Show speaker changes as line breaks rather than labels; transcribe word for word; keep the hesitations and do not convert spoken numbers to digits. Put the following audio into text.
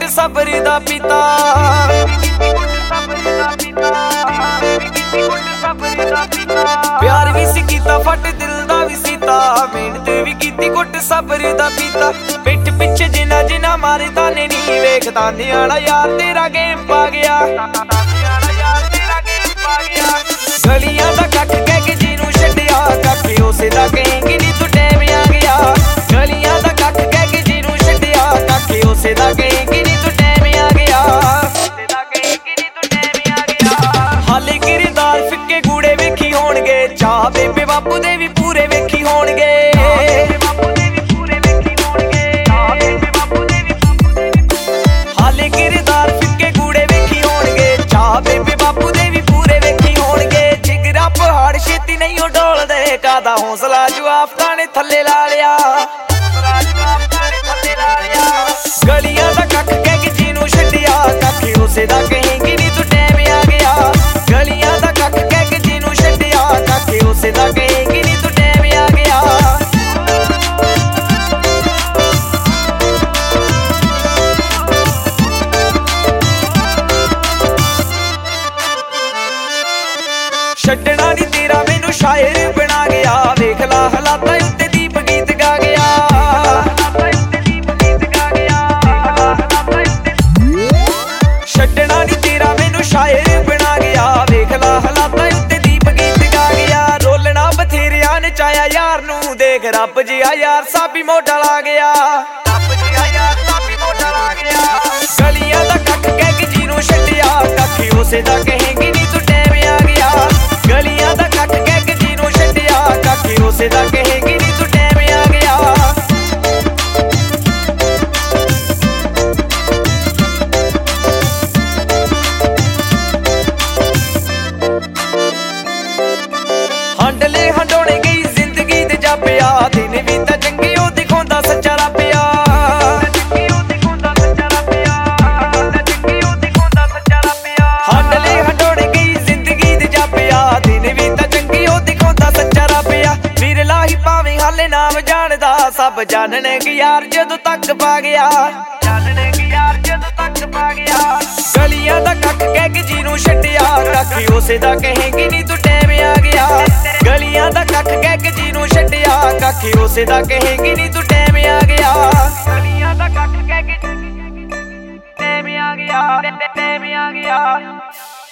घुट सबर दा पीता। प्यार भी सी कीता फट दिल दा भी सीता, मेहनत भी कीती घुट सबर दा पीता। पिठ पिछे जिना जिना मारे ताने नी वेखदा नियाला यार तेरा गेम पा गया। गलियां दा कख कह के जिनू छड्डिया, कख उसे दा कहेंगी नी तू टैम आ गया। गलियां दा कख कह के जिनू छड्डिया, कख उसे दा कहेंगी नी तू टैम आ गया। हाले किरदार फिक्के गूड़े वेखी होणगे, चाह बेबे बापू दे भी पूरे वेखी होणगे। हाले किरदार फिक्के गूड़े वेखी होणगे, चाह बेबे बापू दे भी पूरे वेखी होणगे। जिगरा पहाड़ छेती नहीं ओ डोलदे, कादा हौसला जवाब ताने थल्ले ला लिया। गलियां दा कख कह के जिनू छड्डिया, कख उसे दा कहेंगी नी तू टैम आ गया। गलियां दा कख कह के जिनू छड्डिया, कख उसे दा कहेंगी नी तू टैम आ गया। छड्डना नी तेरा मैनू शायर बना गया, वेख ला हालातां उत्ते दीप गीत गा गया। छड्डना नी तेरा मैनू शायर बना गया, वेख ला हालातां उत्ते दीप गीत गा गया। रोलना बथेरिया नचाया यार नू, देख रब जिहा यार साबी मोढा ला गया। गलियां दा कख कह के जिनू छड्डिया, कख उसे दा कहेंगी नी तू टैम आ गया। गलियां दा कख कह के जिनू छड्डिया, कख उसे दा कहेंगी नी तू टैम आ गया। हंडले हंडोने गई जिंदगी दे जापिया, दिन भी तां चंगे ओ दिखाउंदा सच्चा रब्बिया। हंडले हंडोने गई जिंदगी दे जापिया, दिन भी तां चंगे ओ दिखाउंदा सच्चा रब्बिया। विरला ही भावें हाले नाम जानदा, सब जानने कि यार जदों तक पा गया। गलियां दा कख कह के जिनू छड्डिया, कख उसे दा कहेंगी नी तू टैम आ गया। गलियां दा कख कह के जिनू छड्डिया, कख उसे दा कहेंगी नी तू टैम आ गया। गलियां दा कख कह के टैम आ गया, टैम आ गया।